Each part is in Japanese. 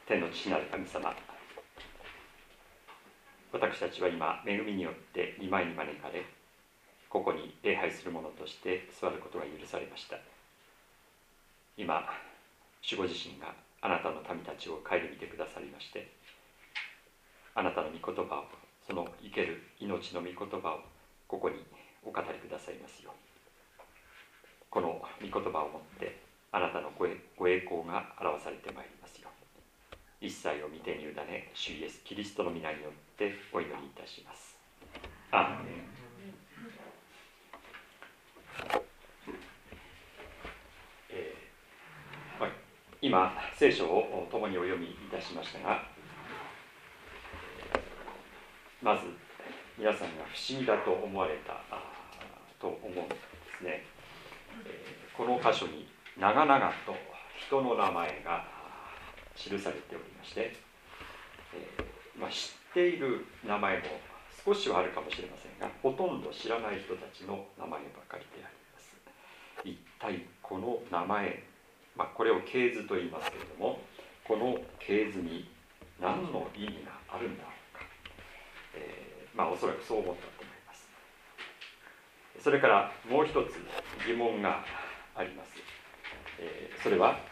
天の父なる神様、私たちは今恵みによって御前に招かれ、ここに礼拝する者として座ることが許されました。今主ご自身があなたの民たちを顧みてくださりまして、あなたの御言葉を、その生ける命の御言葉をここにお語りくださいますよう、この御言葉をもってあなたのご栄光が表されてまいりますように、一切を御手に委ね、主イエスキリストの皆によってお祈りいたします。アーメン。今聖書を共にお読みいたしましたが、まず皆さんが不思議だと思われたと思うんですね。この箇所に長々と人の名前が記されておりまして、知っている名前も少しはあるかもしれませんが、ほとんど知らない人たちの名前ばかりであります。一体この名前、これを系図と言いますけれども、この系図に何の意味があるんだろうか、おそらくそう思ったと思います。それからもう一つ疑問があります。それは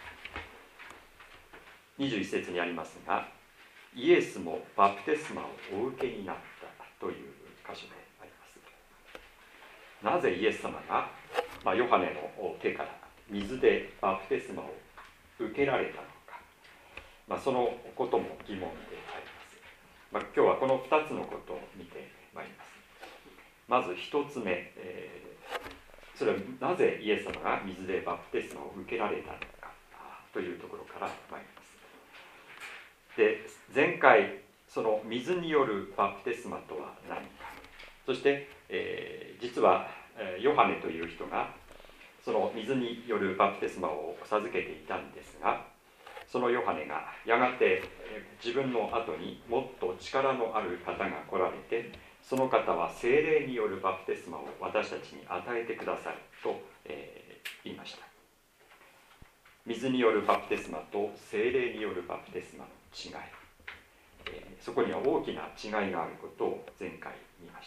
21節にありますが、イエスもバプテスマをお受けになったという箇所であります。なぜイエス様が、ヨハネの手から水でバプテスマを受けられたのか、そのことも疑問であります。今日はこの2つのことを見てまいります。まず1つ目、それはなぜイエス様が水でバプテスマを受けられたのかというところから参ります。で、前回その水によるバプテスマとは何か、そして、実はヨハネという人がその水によるバプテスマを授けていたんですが、そのヨハネがやがて自分の後にもっと力のある方が来られて、その方は聖霊によるバプテスマを私たちに与えてくださると、言いました。水によるバプテスマと聖霊によるバプテスマの違い、そこには大きな違いがあることを前回見ました。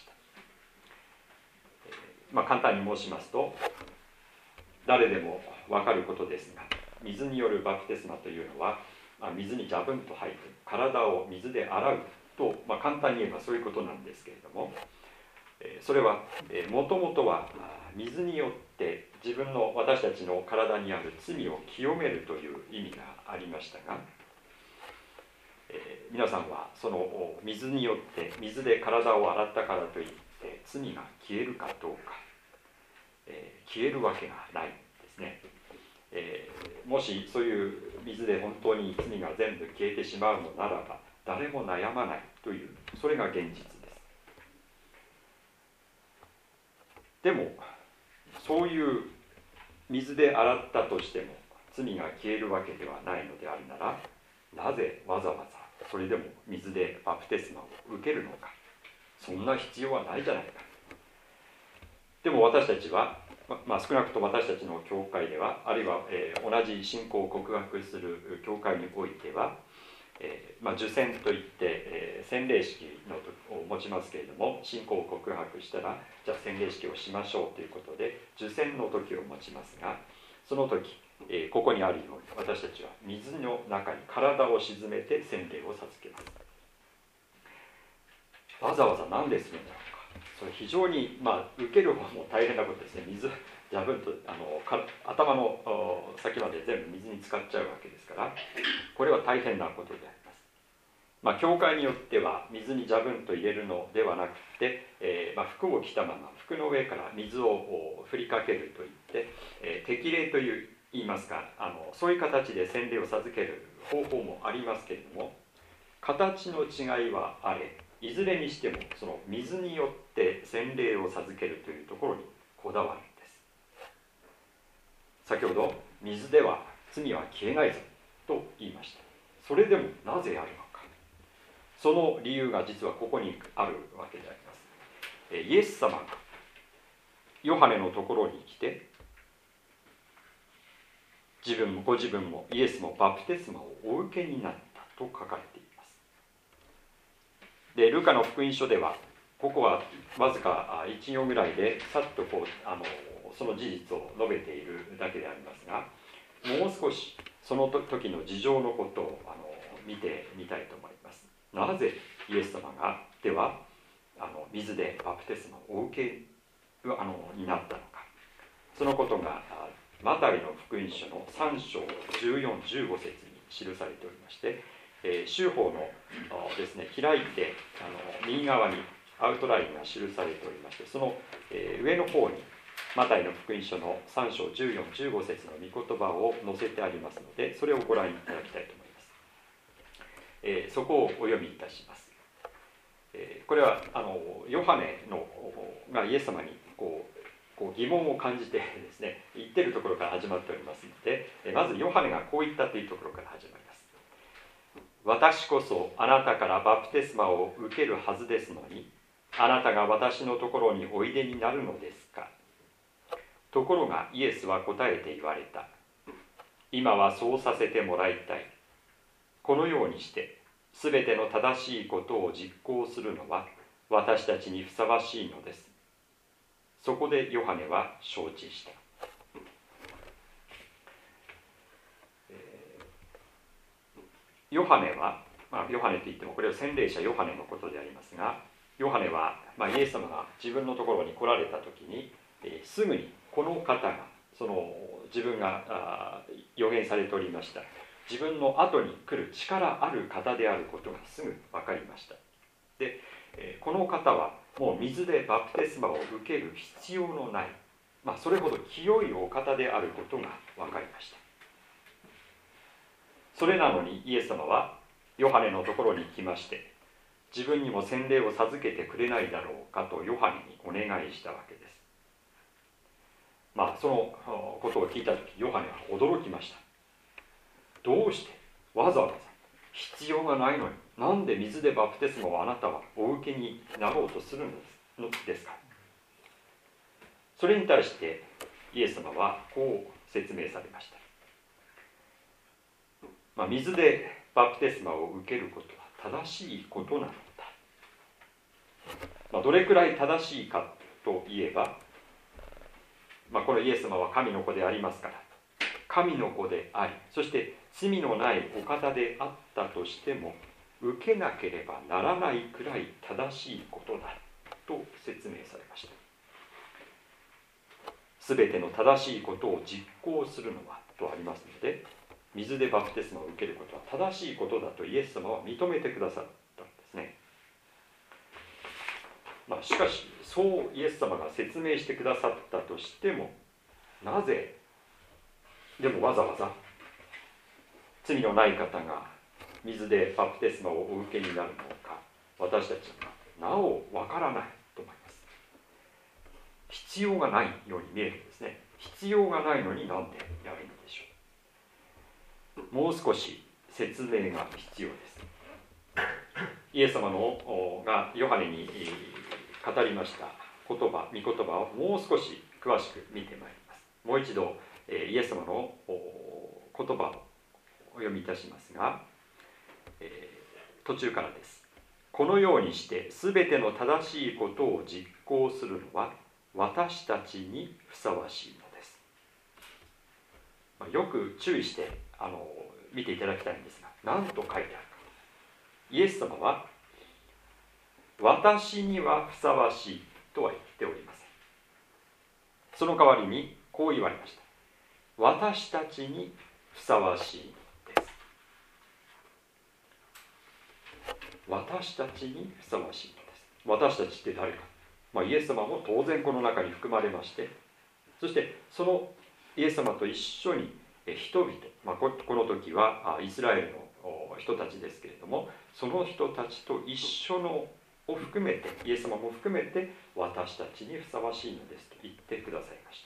簡単に申しますと、誰でも分かることですが、水によるバプテスマというのは、水にジャブンと入って体を水で洗うと、簡単に言えばそういうことなんですけれども、それはもともとは水によって私たちの体にある罪を清めるという意味がありましたが、皆さんはその水によって水で体を洗ったからといって罪が消えるかどうか、消えるわけがないんですね。もしそういう水で本当に罪が全部消えてしまうのならば、誰も悩まないという、それが現実です。でもそういう水で洗ったとしても罪が消えるわけではないのであるなら、なぜわざわざそれでも水でバプテスマを受けるのか。そんな必要はないじゃないか。でも私たちは、少なくとも私たちの教会では、あるいは、同じ信仰を告白する教会においては、受洗といって、洗礼式を持ちますけれども、信仰を告白したらじゃあ洗礼式をしましょうということで受洗の時を持ちますが、その時、ここにあるように私たちは水の中に体を沈めて洗礼を授けます。わざわざ何でするんだろうか。それ非常に、受ける方も大変なことですね。水ジャブンと頭の先まで全部水に浸かっちゃうわけですから、これは大変なことであります。教会によっては水にジャブンと入れるのではなくて、服を着たまま服の上から水を振りかけるといって、適礼と言いますか、そういう形で洗礼を授ける方法もありますけれども、形の違いはあれ、いずれにしてもその水によって洗礼を授けるというところにこだわるんです。先ほど水では罪は消えないぞと言いました。それでもなぜやるのか。その理由が実はここにあるわけであります。イエス様がヨハネのところに来て、ご自分もイエスもバプテスマをお受けになったと書かれています。で、ルカの福音書ではここはわずか1行ぐらいでさっとその事実を述べているだけでありますが、もう少しその時の事情のことを見てみたいと思います。なぜイエス様がでは水でバプテスマをお受けになったのか、そのことがマタイの福音書の3章14、15節に記されておりまして、修法のですね、開いて右側にアウトラインが記されておりまして、その上の方にマタイの福音書の3章14、15節の御言葉を載せてありますので、それをご覧いただきたいと思います。そこをお読みいたします。これはヨハネがイエス様に疑問を感じてですね、言っているところから始まっておりますので、まずヨハネがこう言ったというところから始まります。私こそあなたからバプテスマを受けるはずですのに、あなたが私のところにおいでになるのですか。ところがイエスは答えて言われた。今はそうさせてもらいたい。このようにしてすべての正しいことを実行するのは私たちにふさわしいのです。そこでヨハネは承知した。ヨハネは、ヨハネといってもこれは洗礼者ヨハネのことでありますが、ヨハネは、イエス様が自分のところに来られた時に、すぐにこの方が自分が予言されておりました自分の後に来る力ある方であることがすぐ分かりました。で、この方はもう水でバプテスマを受ける必要のない、それほど清いお方であることが分かりました。それなのにイエス様はヨハネのところに来まして、自分にも洗礼を授けてくれないだろうかとヨハネにお願いしたわけです。そのことを聞いたとき、ヨハネは驚きました。どうしてわざわざ必要がないのに、なんで水でバプテスマをあなたはお受けになろうとするのですか。それに対してイエス様はこう説明されました。水でバプテスマを受けることは正しいことなのだ。どれくらい正しいかといえば、このイエス様は神の子でありますから、神の子であり、そして罪のないお方であったとしても、受けなければならないくらい正しいことだと説明されました。すべての正しいことを実行するのはとありますので、水でバプテスマを受けることは正しいことだとイエス様は認めてくださったんですね。しかしそうイエス様が説明してくださったとしても、なぜでもわざわざ罪のない方が水でバプテスマをお受けになるのか、私たちがなおわからないと思います。必要がないように見えるんですね。必要がないのになんでやるのでしょう。もう少し説明が必要です。イエス様がヨハネに語りました御言葉をもう少し詳しく見てまいります。もう一度イエス様の言葉をお読みいたしますが、途中からです。このようにしてすべての正しいことを実行するのは私たちにふさわしいのです。よく注意して見ていただきたいんですが、何と書いてあるか。イエス様は私にはふさわしいとは言っておりません。その代わりにこう言われました。私たちにふさわしいです。私たちにふさわしいのです。私たちって誰か。イエス様も当然この中に含まれまして、そしてそのイエス様と一緒に人々、この時はイスラエルの人たちですけれども、その人たちと一緒のを含めて、イエス様も含めて私たちにふさわしいのですと言ってくださいました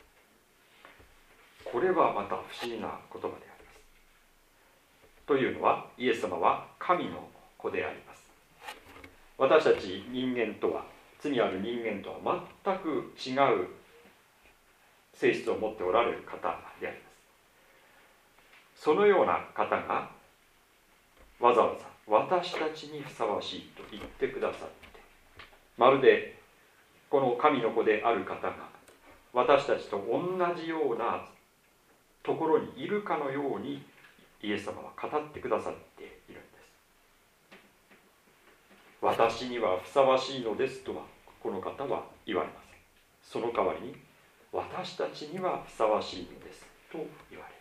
。これはまた不思議な言葉であります。というのは、イエス様は神の子であります。私たち人間とは、罪ある人間とは全く違う性質を持っておられる方であります。そのような方がわざわざ私たちにふさわしいと言ってくださって、まるでこの神の子である方が私たちと同じようなところにいるかのようにイエス様は語ってくださっているんです。私にはふさわしいのですとはこの方は言われません。その代わりに私たちにはふさわしいのですと言われる。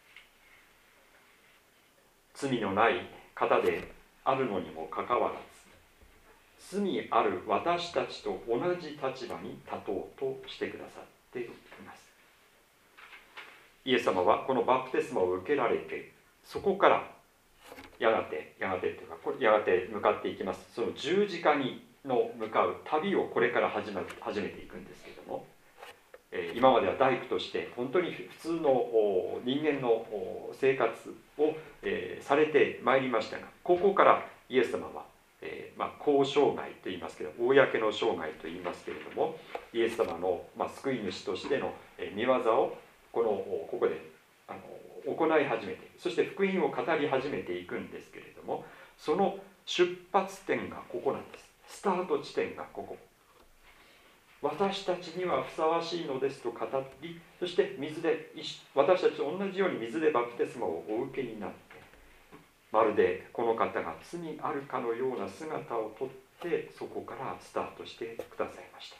罪のない方であるのにもかかわらず、罪ある私たちと同じ立場に立とうとしてくださっています。イエス様はこのバプテスマを受けられて、そこからやがて向かっていきます。その十字架に向かう旅をこれから始めていくんですけれども、今までは大工として本当に普通の人間の生活をされてまいりましたが、ここからイエス様は公生涯といいますけど、公の生涯といいますけれども、イエス様の救い主としての御業をここで行い始めて、そして福音を語り始めていくんですけれども、その出発点がここなんです。スタート地点がここ。私たちにはふさわしいのですと語り、そして私たちと同じように水でバプテスマをお受けになって、まるでこの方が罪あるかのような姿をとって、そこからスタートしてくださいました。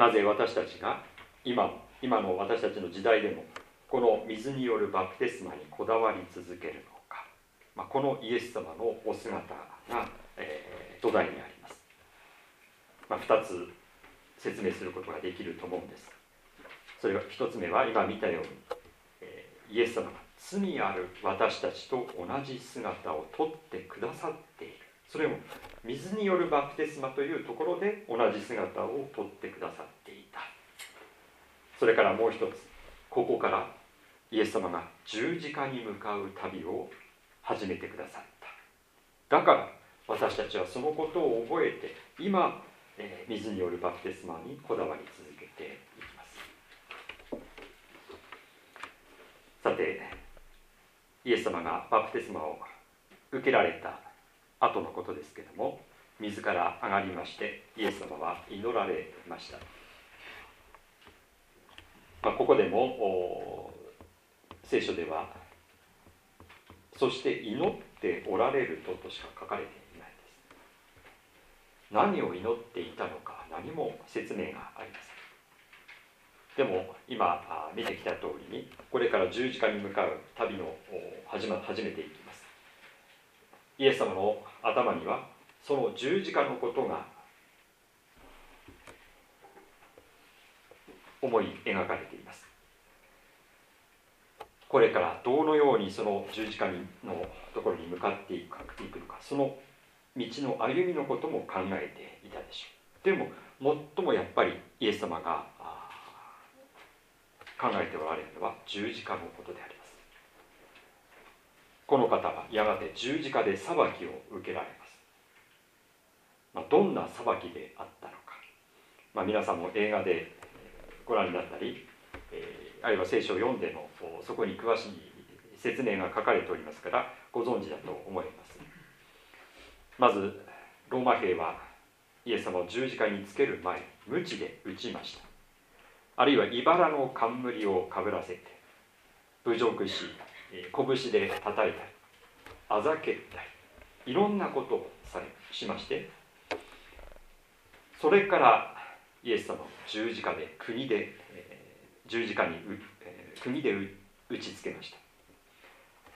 なぜ私たちが今の私たちの時代でもこの水によるバプテスマにこだわり続けるのか、このイエス様のお姿が、土台にあります。2つ説明することができると思うんです。それが1つ目は今見たように、イエス様が罪ある私たちと同じ姿をとってくださっている。それも水によるバプテスマというところで同じ姿をとってくださっていた。それからもう一つ、ここからイエス様が十字架に向かう旅を始めてくださった。だから私たちはそのことを覚えて、今水によるバプテスマにこだわり続けていきます。さて、イエス様がバプテスマを受けられた後のことですけれども、水から上がりましてイエス様は祈られました。ここでも聖書ではそして祈っておられるとしか書かれていないです。何を祈っていたのか何も説明がありません。でも今見てきた通りに、これから十字架に向かう旅の始めていきます。イエス様の頭にはその十字架のことが思い描かれています。これからどのようにその十字架のところに向かっていくのか、その道の歩みのことも考えていたでしょう。でも最もやっぱりイエス様が考えておられるのは十字架のことであります。この方はやがて十字架で裁きを受けられます。どんな裁きであったのか、皆さんも映画でご覧になったり、あるいは聖書を読んでのそこに詳しい説明が書かれておりますからご存知だと思います。まずローマ兵はイエス様を十字架につける前に鞭で打ちました。あるいは茨の冠をかぶらせて侮辱し、拳で叩いたりあざけったり、いろんなことをしまして、それからイエス様を十字架で釘で打ちつけました。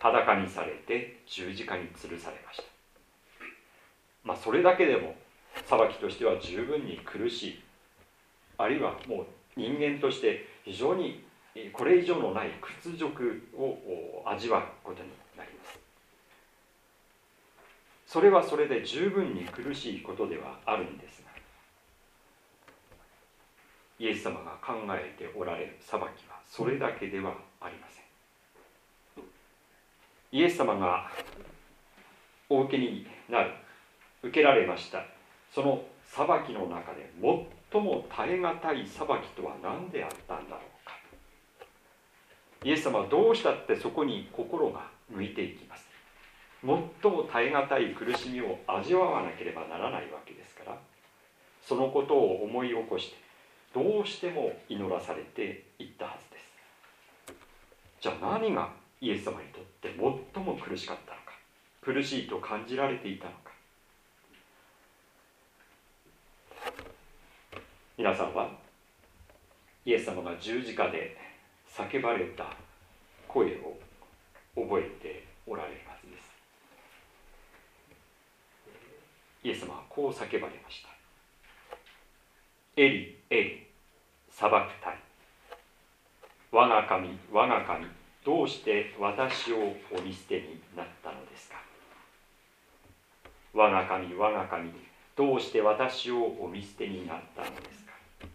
裸にされて十字架に吊るされました。それだけでも裁きとしては十分に苦しい、あるいはもう人間として非常にこれ以上のない屈辱を味わうことになります。それはそれで十分に苦しいことではあるんですが、イエス様が考えておられる裁きはそれだけではありません。イエス様がお受けになる、受けられましたその裁きの中で最も耐え難い裁きとは何であったんだろうか。イエス様はどうしたってそこに心が向いていきます。最も耐え難い苦しみを味わわなければならないわけですから、そのことを思い起こしてどうしても祈らされていったはずです。じゃあ何がイエス様にとって最も苦しかったのか、苦しいと感じられていたのか。皆さんはイエス様が十字架で叫ばれた声を覚えておられるはずです。イエス様はこう叫ばれました。エリ、エリ、サバクタイ。我が神、我が神、どうして私をお見捨てになったのですか。我が神、我が神、どうして私をお見捨てになったのですか。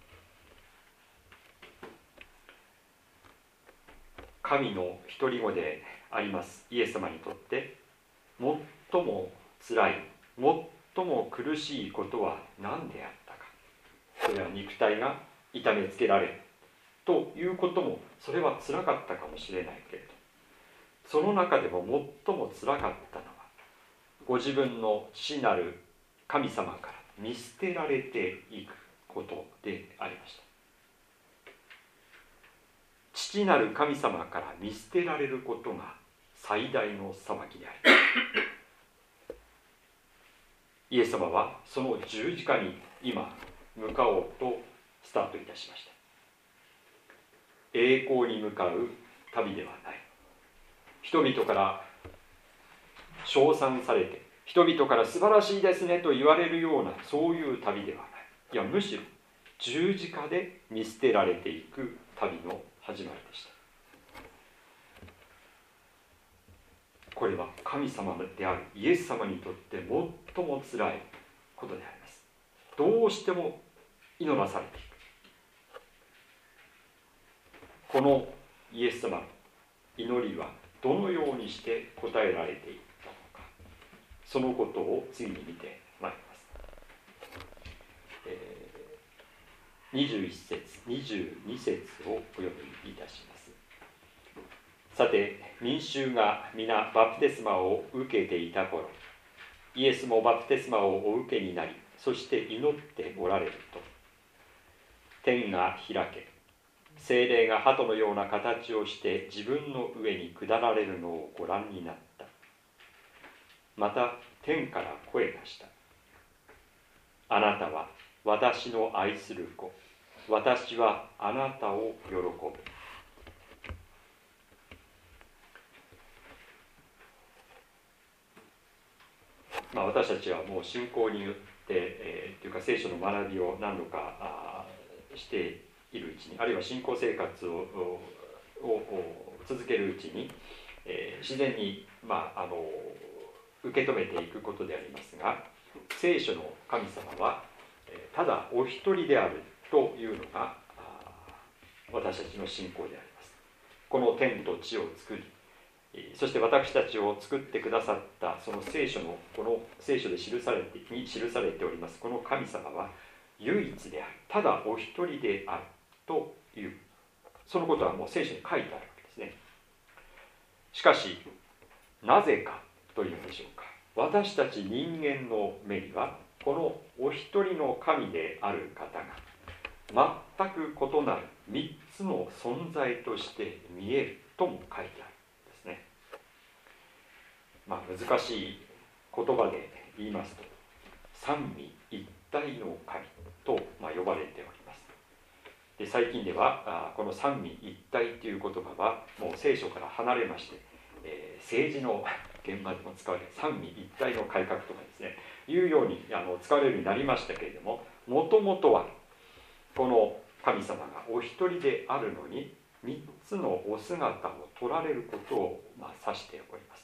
神の独り子でありますイエス様にとって最もつらい、最も苦しいことは何であったか。それは肉体が痛めつけられるということも、それはつらかったかもしれないけれど、その中でも最もつらかったのは、ご自分の父なる神様から見捨てられていくことでありました。父なる神様から見捨てられることが最大の裁きであります。イエス様はその十字架に今向かおうとスタートいたしました。栄光に向かう旅ではない。人々から称賛されて、人々から素晴らしいですねと言われるような、そういう旅ではない。いや、むしろ十字架で見捨てられていく旅の始まりでした。これは神様であるイエス様にとって最もつらいことであります。どうしても祈らされていく。このイエス様の祈りはどのようにして応えられていったのか、そのことを次に見てまいります。21節22節をお読みいたします。さて、民衆が皆バプテスマを受けていた頃、イエスもバプテスマをお受けになり、そして祈っておられると、天が開け、聖霊が鳩のような形をして自分の上に下られるのをご覧になった。また天から声がした。あなたは私の愛する子、私はあなたを喜ぶ。私たちはもう信仰によって、というか聖書の学びを何度かしているうちに、あるいは信仰生活を続けるうちに、自然に、受け止めていくことでありますが、聖書の神様はただお一人であるというのが私たちの信仰であります。この天と地を作り、そして私たちを作ってくださったその聖書の、この聖書で記されておりますこの神様は唯一である、ただお一人であるという、そのことはもう聖書に書いてあるわけですね。しかしなぜかというんでしょうか、私たち人間の目にはこのお一人の神である方が全く異なる3つの存在として見えるとも書いてあるんですね。難しい言葉で言いますと、三位一体の神と呼ばれております。で、最近ではこの三位一体という言葉はもう聖書から離れまして、政治の現場でも使われる三位一体の改革とかですね、いうように使われるようになりましたけれども、もともとはこの神様がお一人であるのに3つのお姿を取られることを指しております。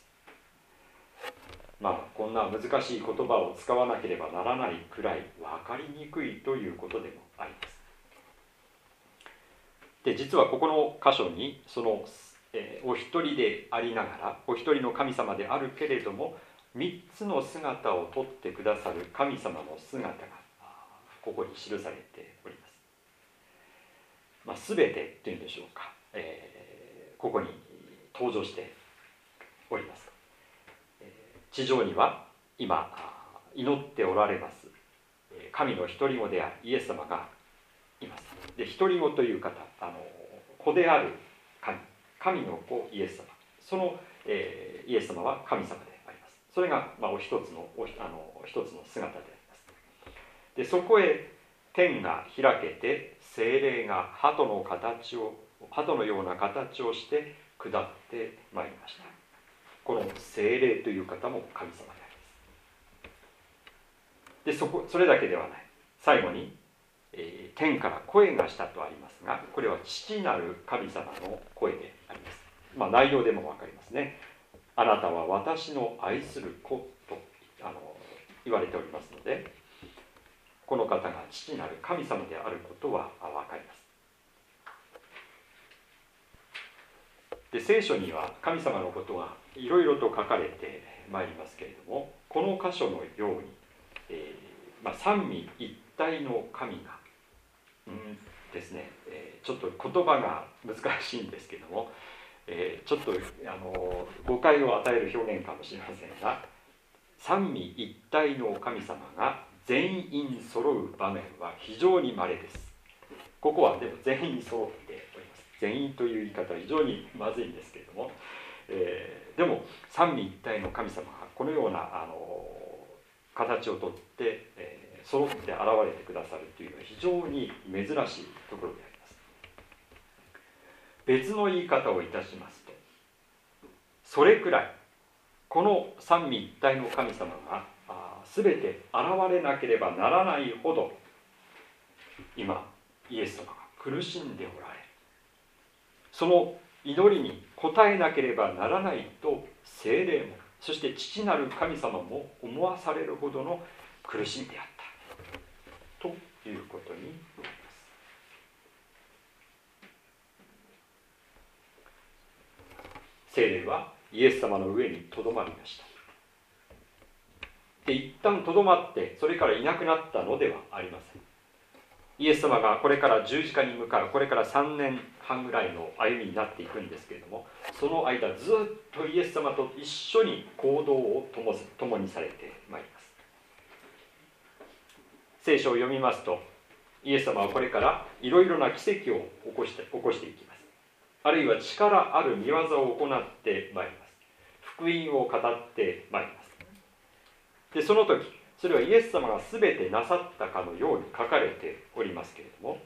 こんな難しい言葉を使わなければならないくらい分かりにくいということでもあります。で、実はここの箇所にその、お一人でありながらお一人の神様であるけれども3つの姿をとってくださる神様の姿がここに記されております。全てというんでしょうか、ここに登場しております。地上には今祈っておられます神の独り子であるイエス様がいます。で、独り子という方、子である神の子イエス様、その、イエス様は神様であります。それが、一つの姿であります。で、そこへ天が開けて聖霊が鳩のような形をして下ってまいりました。この聖霊という方も神様であります。で、それだけではない。最後に、天から声がしたとありますが、これは父なる神様の声であります。内容でも分かりますね。あなたは私の愛する子と言われておりますので、この方が父なる神様であることは分かります。で、聖書には神様のことがいろいろと書かれてまいりますけれども、この箇所のように、三位一体の神が、ですね、ちょっと言葉が難しいんですけども、ちょっと誤解を与える表現かもしれませんが、三位一体の神様が全員揃う場面は非常に稀です。ここはでも全員揃っております。全員という言い方は非常にまずいんですけれども、でも三位一体の神様がこのような形をとって、揃って現れてくださるというのは非常に珍しいところであります。別の言い方をいたしますと、それくらいこの三位一体の神様が全て現れなければならないほど今イエス様が苦しんでおられる、その祈りに応えなければならないと聖霊もそして父なる神様も思わされるほどの苦しみであったということになります。聖霊はイエス様の上にとどまりました。で、一旦とどまってそれからいなくなったのではありません。イエス様がこれから十字架に向かう、これから3年半ぐらいの歩みになっていくんですけれども、その間ずっとイエス様と一緒に行動を共にされてまいります。聖書を読みますと、イエス様はこれからいろいろな奇跡を起こしていきます。あるいは力ある御業を行ってまいります。福音を語ってまいります。で、その時それはイエス様が全てなさったかのように書かれておりますけれども、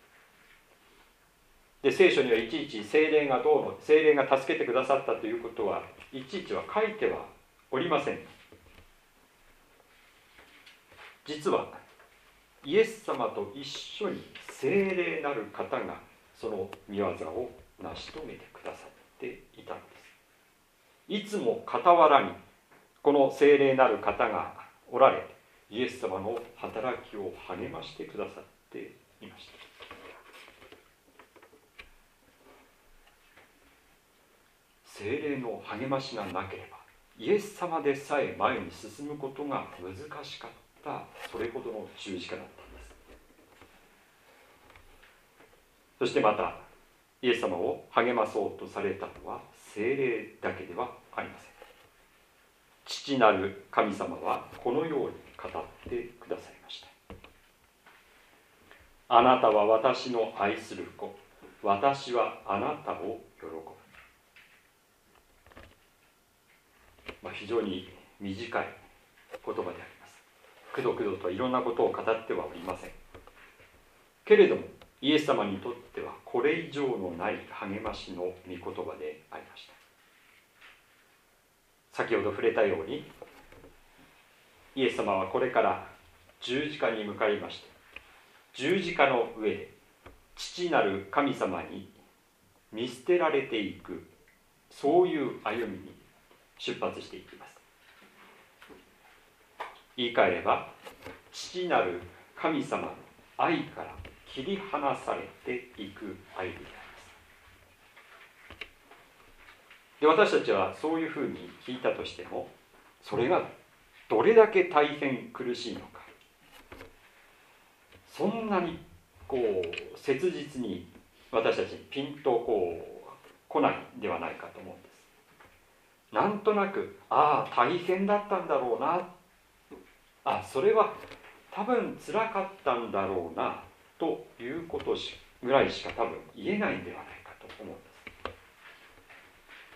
で、聖書にはいちいち聖霊が助けてくださったということはいちいちは書いてはおりません。実はイエス様と一緒に聖霊なる方がその御業を成し遂げてくださっていたのです。いつも傍らにこの聖霊なる方がおられ、イエス様の働きを励ましてくださっていました。聖霊の励ましがなければイエス様でさえ前に進むことが難しかった、それほどの十字架だったんです。そしてまたイエス様を励まそうとされたのは聖霊だけではありません。父なる神様はこのように語ってくださいました。あなたは私の愛する子、私はあなたを喜ぶ。非常に短い言葉であります。くどくどといろんなことを語ってはおりませんけれども、イエス様にとってはこれ以上のない励ましの御言葉でありました。先ほど触れたように、イエス様はこれから十字架に向かいまして、十字架の上で父なる神様に見捨てられていく、そういう歩みに出発していきます。言い換えれば、父なる神様の愛から切り離されていく歩みであります。で、私たちはそういうふうに聞いたとしても、それがどれだけ大変苦しいのか、そんなに切実に私たちにピンと来ないんではないかと思うんです。 なんとなく大変だったんだろうな、それは多分つらかったんだろうなということぐらいしか多分言えないんではないかと思うんです。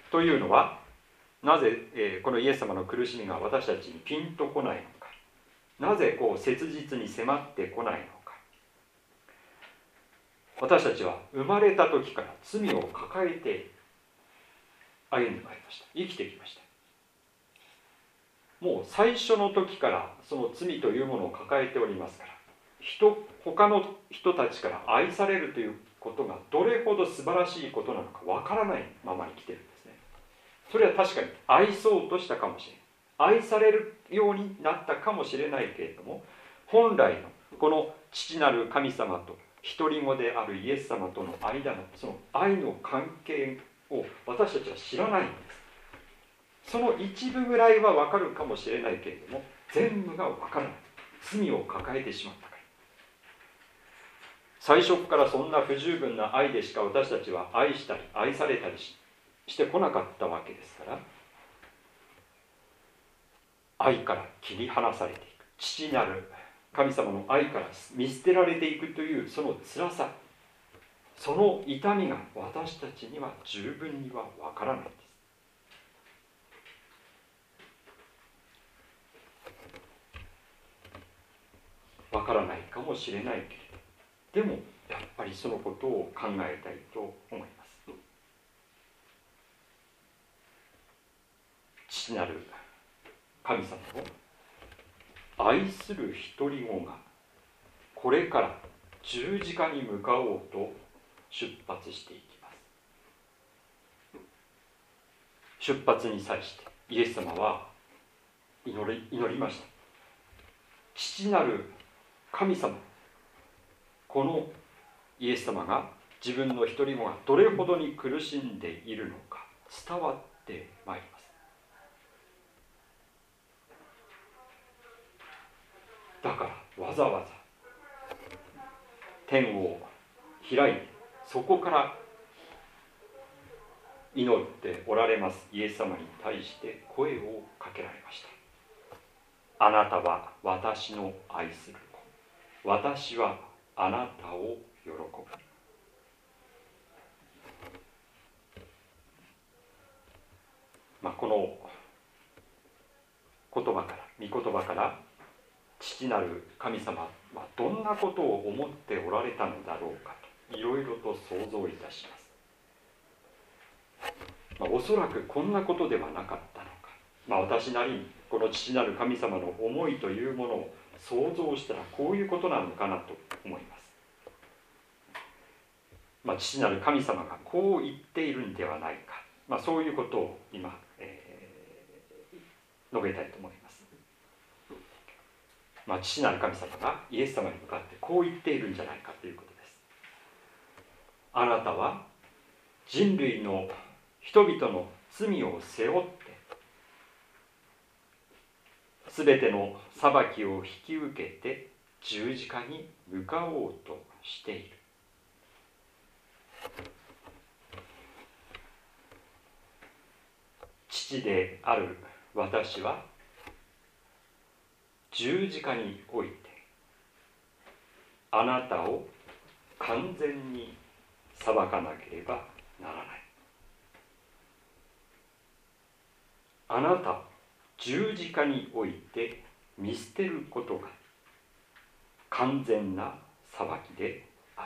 というのはなぜ、このイエス様の苦しみが私たちにピンとこないのか、なぜ切実に迫ってこないのか。私たちは生まれた時から罪を抱えて歩んでまいりました。生きてきました。もう最初の時からその罪というものを抱えておりますから、他の人たちから愛されるということがどれほど素晴らしいことなのかわからないままに来てるんですね。それは確かに愛そうとしたかもしれない、愛されるようになったかもしれないけれども、本来のこの父なる神様と一人子であるイエス様との間のその愛の関係を私たちは知らないんです。その一部ぐらいは分かるかもしれないけれども、全部が分からない。罪を抱えてしまったから。最初からそんな不十分な愛でしか私たちは愛したり愛されたりしてこなかったわけですから、愛から切り離されていく、父なる神様の愛から見捨てられていくというその辛さ、その痛みが私たちには十分には分からないんです。分からないかもしれないけれど、でもやっぱりそのことを考えたいと思います。父なる神様を愛する一人子がこれから十字架に向かおうと出発していきます。出発に際してイエス様は祈りました。父なる神様、このイエス様が自分の一人子がどれほどに苦しんでいるのか伝わってまいります。だからわざわざ天を開いてそこから祈っておられますイエス様に対して声をかけられました。あなたは私の愛する子、私はあなたを喜ぶ。この言葉から御言葉から父なる神様はどんなことを思っておられたのだろうかといろいろと想像いたします。おそらくこんなことではなかったのか、私なりにこの父なる神様の思いというものを想像したらこういうことなのかなと思います。父なる神様がこう言っているんではないか、そういうことを今、述べたいと思います。父なる神様がイエス様に向かってこう言っているんじゃないかということです。あなたは人類の人々の罪を背負ってすべての裁きを引き受けて十字架に向かおうとしている。父である私は十字架においてあなたを完全に裁かなければならない。あなたを十字架において見捨てることが完全な裁きであ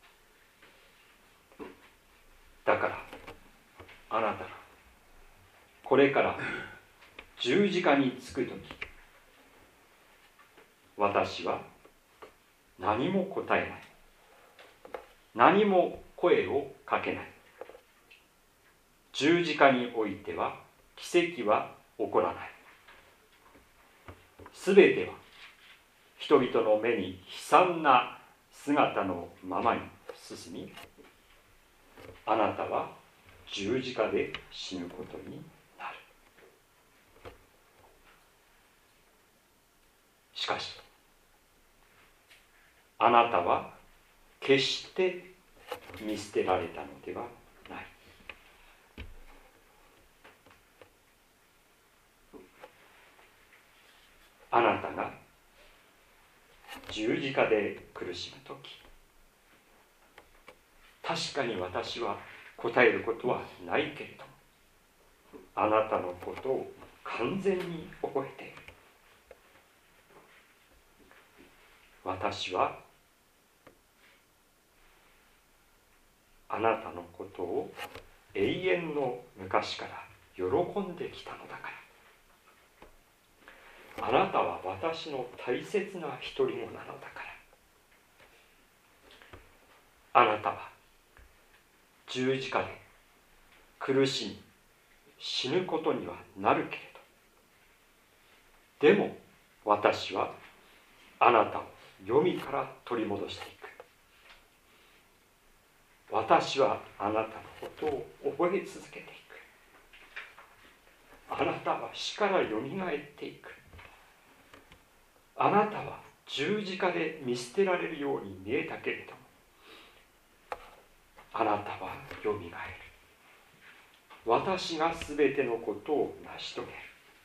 る。だからあなたがこれから十字架につくとき、私は何も答えない、何も声をかけない。十字架においては奇跡は起こらない。すべては人々の目に悲惨な姿のままに進み、あなたは十字架で死ぬことになる。しかしあなたは決して見捨てられたのではない。 あなたが十字架で苦しむとき、確かに私は答えることはないけれども、あなたのことを完全に覚えている。私はあなたのことを永遠の昔から喜んできたのだから。あなたは私の大切な独り子なのだから。あなたは十字架で苦しみ死ぬことにはなるけれど、でも私はあなたを黄泉から取り戻していく。私はあなたのことを覚え続けていく。あなたは死からよみがえっていく。あなたは十字架で見捨てられるように見えたけれども、あなたはよみがえる。私がすべてのことを成し遂げる。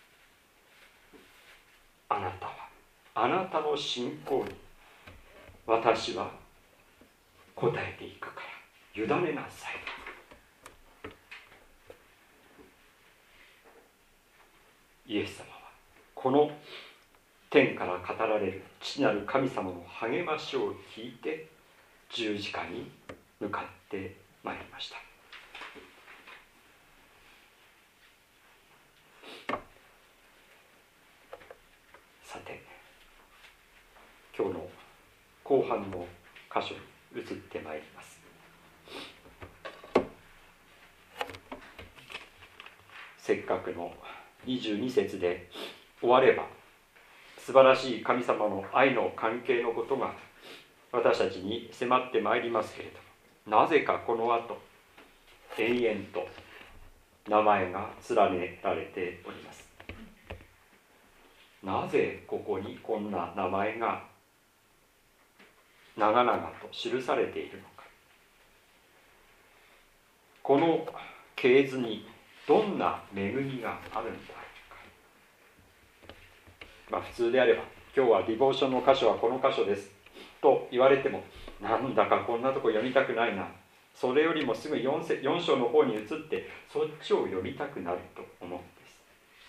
あなたはあなたの信仰に私は答えていくから委ねなさい。イエス様はこの天から語られる父なる神様の励ましを聞いて十字架に向かってまいりました。さて、今日の後半の箇所に移ってまいります。せっかくの22節で終われば、素晴らしい神様の愛の関係のことが私たちに迫ってまいりますけれども、なぜかこの後延々と名前が連ねられております。なぜここにこんな名前が長々と記されているのか。この系図にどんな恵みがあるんだろうか。普通であれば今日はディボーションの箇所はこの箇所ですと言われても、なんだかこんなとこ読みたくないな、それよりもすぐ 4章の方に移ってそっちを読みたくなると思うんです。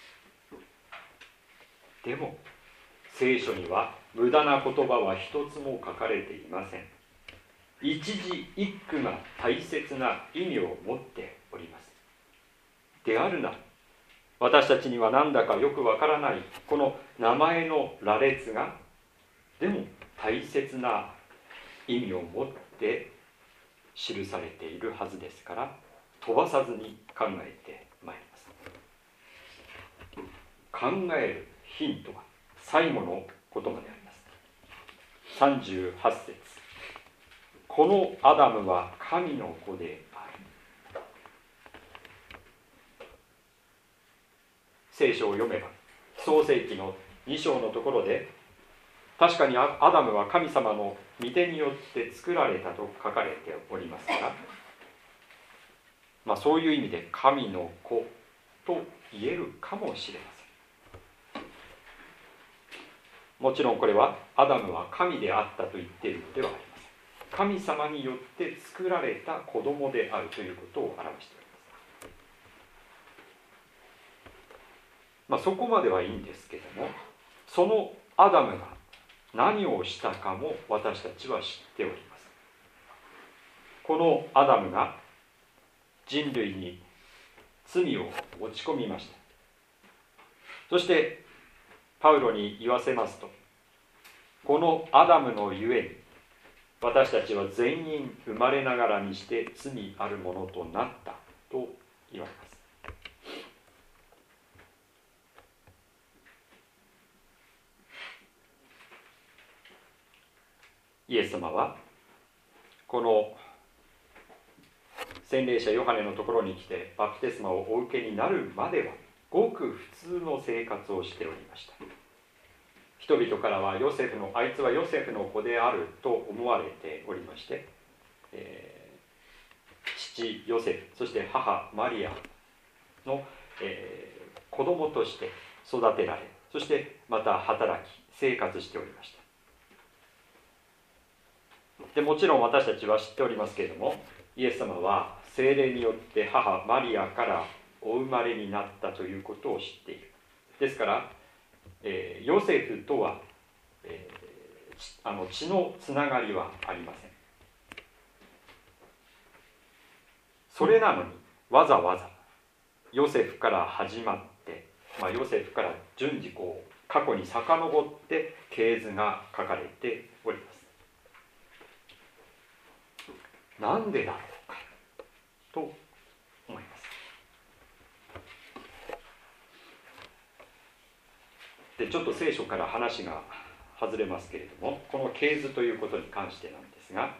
でも聖書には無駄な言葉は一つも書かれていません。一字一句が大切な意味を持っております。であるな、私たちにはなんだかよくわからないこの名前の羅列が、でも大切な意味を持って記されているはずですから、飛ばさずに考えてまいります。考えるヒントは最後の言葉であります。38節、このアダムは神の子である。聖書を読めば創世記の2章のところで、確かにアダムは神様の御手によって作られたと書かれておりますから、そういう意味で神の子と言えるかもしれません。もちろんこれはアダムは神であったと言っているのではありません。神様によって作られた子供であるということを表しております。そこまではいいんですけども、そのアダムが何をしたかも私たちは知っております。このアダムが人類に罪を持ち込みました。そしてパウロに言わせますと、このアダムのゆえに私たちは全員生まれながらにして罪あるものとなったと言われます。イエス様はこの洗礼者ヨハネのところに来てバプテスマをお受けになるまではごく普通の生活をしておりました。人々からはあいつはヨセフの子であると思われておりまして、父ヨセフ、そして母マリアの、子供として育てられ、 そしてまた働き生活しておりました。でもちろん私たちは知っておりますけれども、イエス様は聖霊によって母マリアからお生まれになったということを知っている。ですから、ヨセフとは、血のつながりはありません。それなのにわざわざヨセフから始まって、ヨセフから順次過去に遡って系図が書かれております。なんでだろうかと思います。でちょっと聖書から話が外れますけれども、この系図ということに関してなんですが、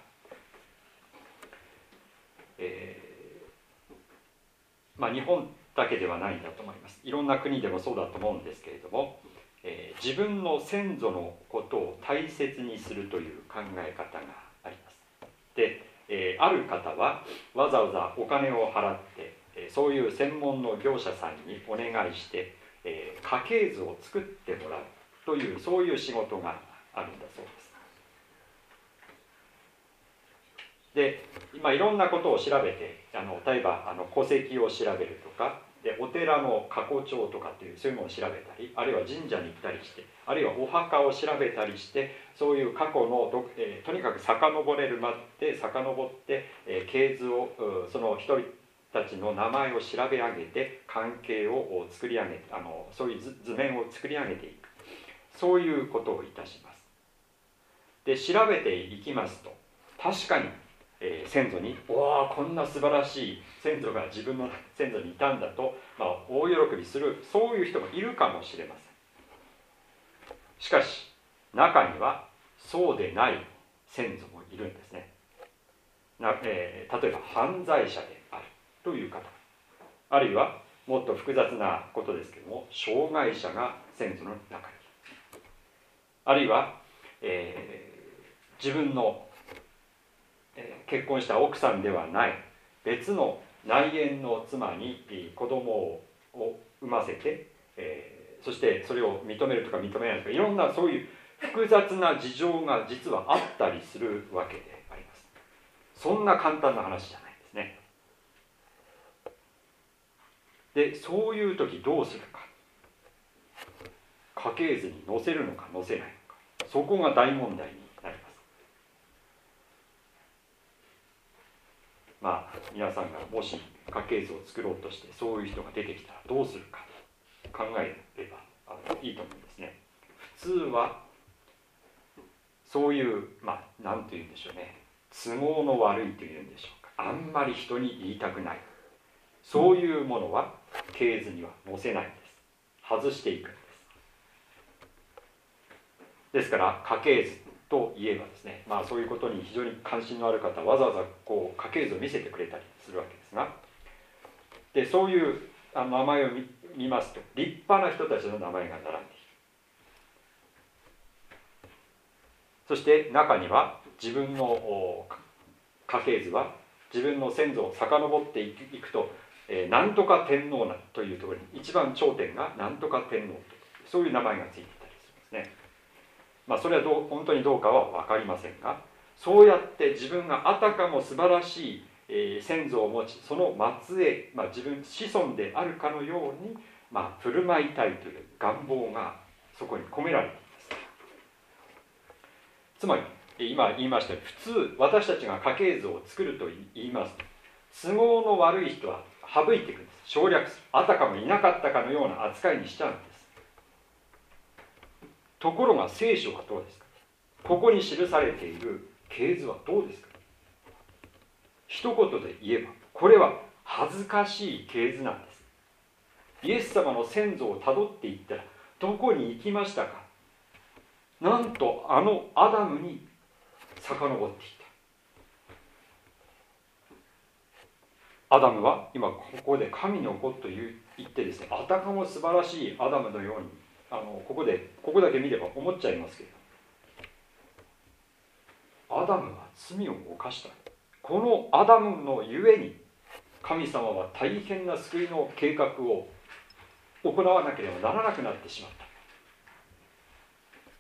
日本だけではないんだと思います。いろんな国でもそうだと思うんですけれども、自分の先祖のことを大切にするという考え方があります。で、ある方はわざわざお金を払って、そういう専門の業者さんにお願いして、家系図を作ってもらうという、そういう仕事があるんだそうです。で、いろんなことを調べて、例えば戸籍を調べるとかで、お寺の過去帳とかっていうそういうものを調べたり、あるいは神社に行ったりして、あるいはお墓を調べたりして、そういう過去のとにかく遡れるまで遡って、系図をその人たちの名前を調べ上げて関係を作り上げて、そういう図面を作り上げていく、そういうことをいたします。で調べていきますと、確かに先祖にこんな素晴らしい先祖が自分の先祖にいたんだと、大喜びする、そういう人もいるかもしれません。しかし中にはそうでない先祖もいるんですね。例えば犯罪者であるという方、あるいはもっと複雑なことですけども、障害者が先祖の中にいる、あるいは、自分の結婚した奥さんではない別の内縁の妻に子供を産ませて、そしてそれを認めるとか認めないとか、いろんなそういう複雑な事情が実はあったりするわけであります。そんな簡単な話じゃないですね。でそういう時どうするか、家系図に載せるのか載せないのか、そこが大問題になります。皆さんがもし家系図を作ろうとしてそういう人が出てきたらどうするか考えればいいと思うんですね。普通はそういう何というんでしょうね、都合の悪いというんでしょうか、あんまり人に言いたくない、そういうものは系図には載せないんです。外していくんです。ですから家系図といえばですね、そういうことに非常に関心のある方はわざわざ家系図を見せてくれたりするわけですが、でそういう名前を見ますと立派な人たちの名前が並んでいる。そして中には自分の家系図は自分の先祖を遡っていくと、なんとか天皇というところに一番頂点がなんとか天皇と、そういう名前がついていたりするんですね。それは本当にどうかは分かりませんが、そうやって自分があたかも素晴らしい先祖を持ち、その末裔、自分子孫であるかのように、振る舞いたいという願望がそこに込められています。つまり今言いましたように、普通私たちが家系図を作ると言いますと、都合の悪い人は省いていくんです。省略する、あたかもいなかったかのような扱いにしちゃうんです。ところが聖書はどうですか。ここに記されている系図はどうですか。一言で言えばこれは恥ずかしい系図なんです。イエス様の先祖をたどっていったらどこに行きましたか。なんとアダムに遡っていた。アダムは今ここで神の子と言ってですね、あたかも素晴らしいアダムのようにここだけ見れば思っちゃいますけれど、アダムは罪を犯した。このアダムのゆえに神様は大変な救いの計画を行わなければならなくなってしまった。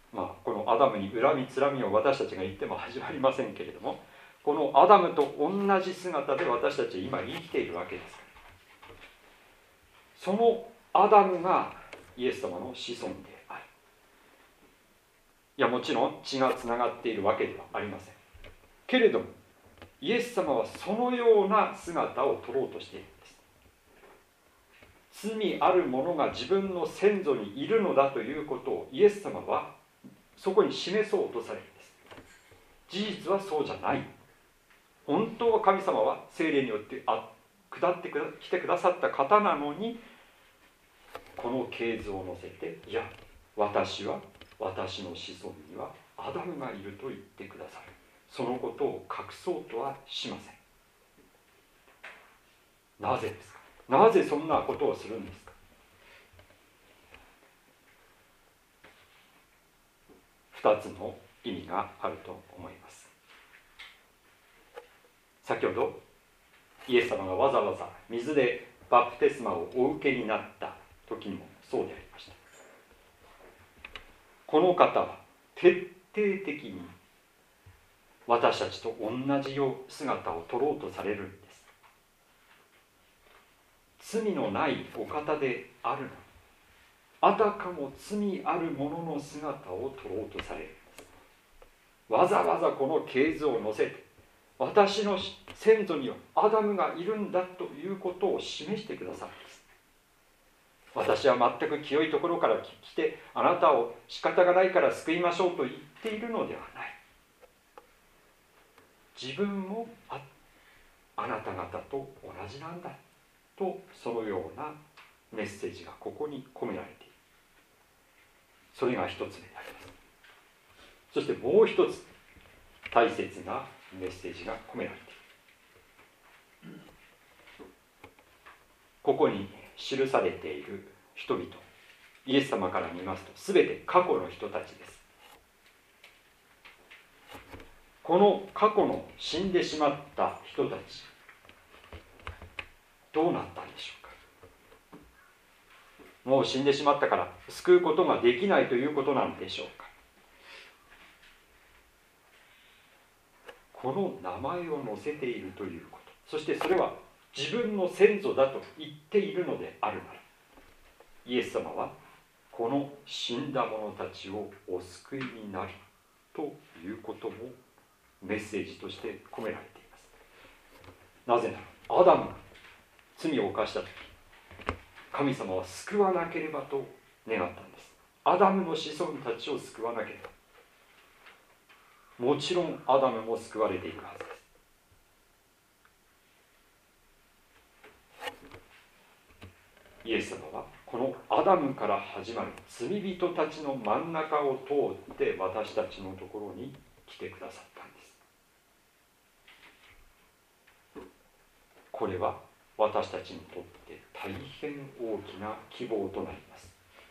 このアダムに恨みつらみを私たちが言っても始まりませんけれども、このアダムと同じ姿で私たちは今生きているわけですから、そのアダムがイエス様の子孫である。いや、もちろん血がつながっているわけではありませんけれども、イエス様はそのような姿を取ろうとしているんです。罪ある者が自分の先祖にいるのだということをイエス様はそこに示そうとされるんです。事実はそうじゃない。本当は神様は聖霊によって下ってきてくださった方なのに、この系図を乗せて、いや、私は私の子孫にはアダムがいると言ってくださる。そのことを隠そうとはしません。なぜですか？なぜそんなことをするんですか？2つの意味があると思います。先ほどイエス様がわざわざ水でバプテスマをお受けになった時にもそうでありました。この方は徹底的に私たちと同じ姿を取ろうとされるんです。罪のないお方であるのに、あたかも罪ある者の姿を取ろうとされるんです。わざわざこの系図を乗せて、私の先祖にはアダムがいるんだということを示してくださるんです。私は全く清いところから来て、あなたを仕方がないから救いましょうと言っているのではない。自分もあなた方と同じなんだと、そのようなメッセージがここに込められている。それが一つ目であります。そしてもう一つ大切なメッセージが込められている。ここに記されている人々、イエス様から見ますと全て過去の人たちです。この過去の死んでしまった人たち、どうなったんでしょうか。もう死んでしまったから救うことができないということなんでしょうか。この名前を載せているということ、そしてそれは自分の先祖だと言っているのであるなら、イエス様はこの死んだ者たちをお救いになるということもメッセージとして込められています。なぜならアダムが罪を犯したとき、神様は救わなければと願ったんです。アダムの子孫たちを救わなければ、もちろんアダムも救われていくはずです。イエス様はこのアダムから始まる罪人たちの真ん中を通って私たちのところに来てくださったんです。これは私たちにとって大変大きな希望となります。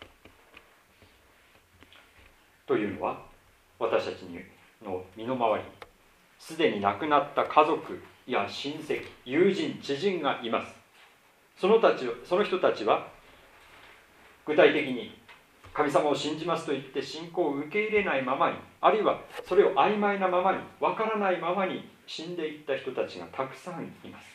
というのは、私たちの身の回りにすでに亡くなった家族や親戚、友人、知人がいます。その人たちは具体的に神様を信じますと言って信仰を受け入れないままに、あるいはそれを曖昧なままに、わからないままに死んでいった人たちがたくさんいます。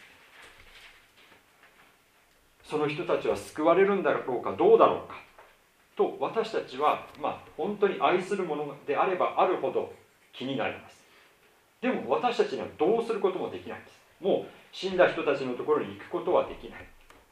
その人たちは救われるんだろうか、どうだろうかと、私たちは本当に愛するものであればあるほど気になります。でも私たちにはどうすることもできないんです。もう死んだ人たちのところに行くことはできない。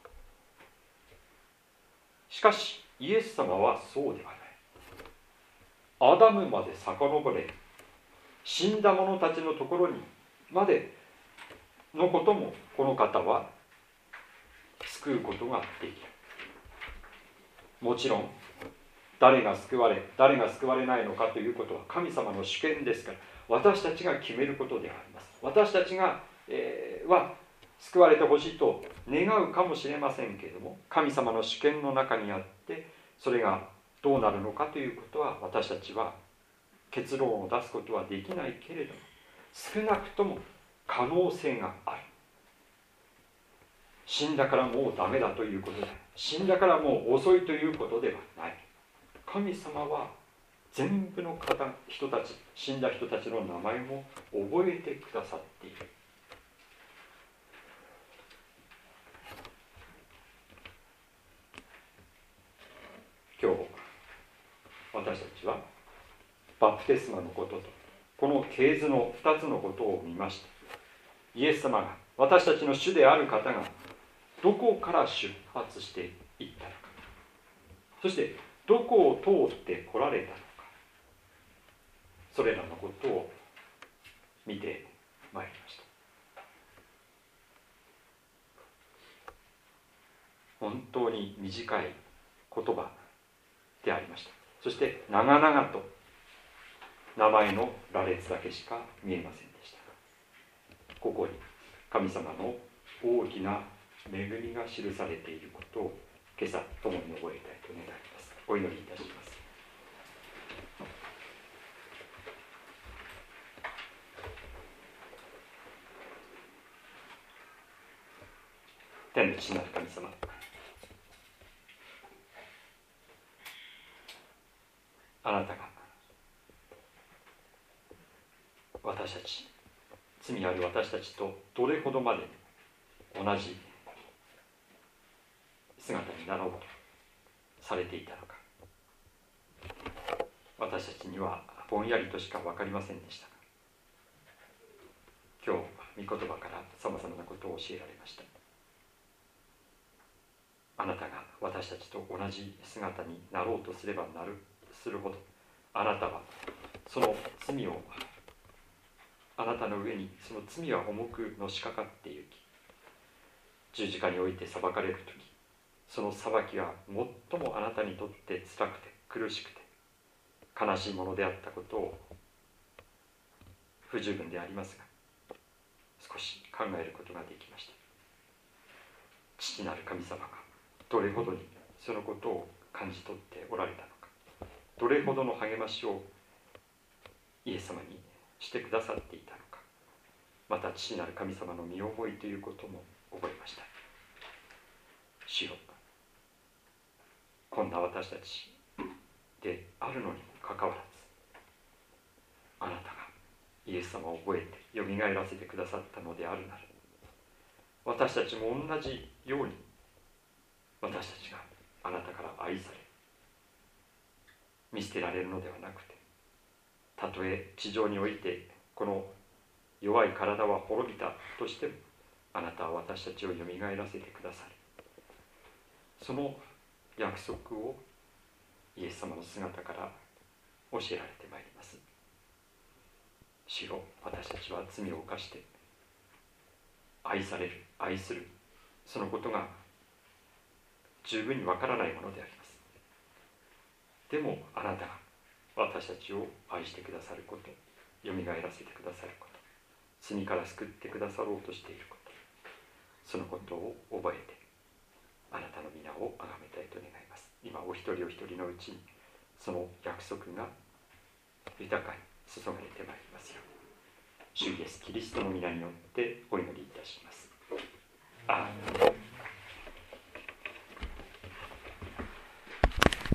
しかしイエス様はそうではない。アダムまで遡れ、死んだ者たちのところにまでのこともこの方は救うことができる。もちろん誰が救われ誰が救われないのかということは神様の主権ですから、私たちが決めることであります。私たちが、は救われてほしいと願うかもしれませんけれども、神様の主権の中にあってそれがどうなるのかということは私たちは結論を出すことはできないけれども、少なくとも可能性がある。死んだからもうダメだということで、死んだからもう遅いということではない。神様は全部の人たち、死んだ人たちの名前も覚えてくださっている。今日私たちはバプテスマのこととこの系図の2つのことを見ました。イエス様が、私たちの主である方がどこから出発していったのか、そしてどこを通って来られたのか、それらのことを見てまいりました。本当に短い言葉でありました。そして長々と名前の羅列だけしか見えませんでした。ここに神様の大きな恵みが記されていることを今朝共に覚えたいと願います。お祈りいたします。天の父なる神様、あなたが私たち、罪ある私たちとどれほどまで同じ姿になろうとされていたのか、私たちにはぼんやりとしか分かりませんでしたが、今日御言葉からさまざまなことを教えられました。あなたが私たちと同じ姿になろうとすればするほど、あなたはその罪を、あなたの上にその罪は重くのしかかってゆき、十字架において裁かれるとき、その裁きは最もあなたにとって辛くて苦しくて悲しいものであったことを不十分でありますが、少し考えることができました。父なる神様がどれほどにそのことを感じ取っておられたのか、どれほどの励ましをイエス様にしてくださっていたのか、また父なる神様の身思いということも覚えました。主よ、こんな私たちであるのにもかかわらず、あなたがイエス様を覚えてよみがえらせてくださったのであるなら、私たちも同じように私たちがあなたから愛され見捨てられるのではなくて、たとえ地上においてこの弱い体は滅びたとしても、あなたは私たちをよみがえらせてくださる。その約束をイエス様の姿から教えられてまいります。主よ、私たちは罪を犯して愛される、愛する、そのことが十分にわからないものであります。でもあなたが私たちを愛してくださること、よみがえらせてくださること、罪から救ってくださろうとしていること、そのことを覚えてあなたの皆を崇めたいと願います。今お一人お一人のうちにその約束が豊かに注がれてまいりますように、主イエスキリストの皆によってお祈りいたします。アーメン。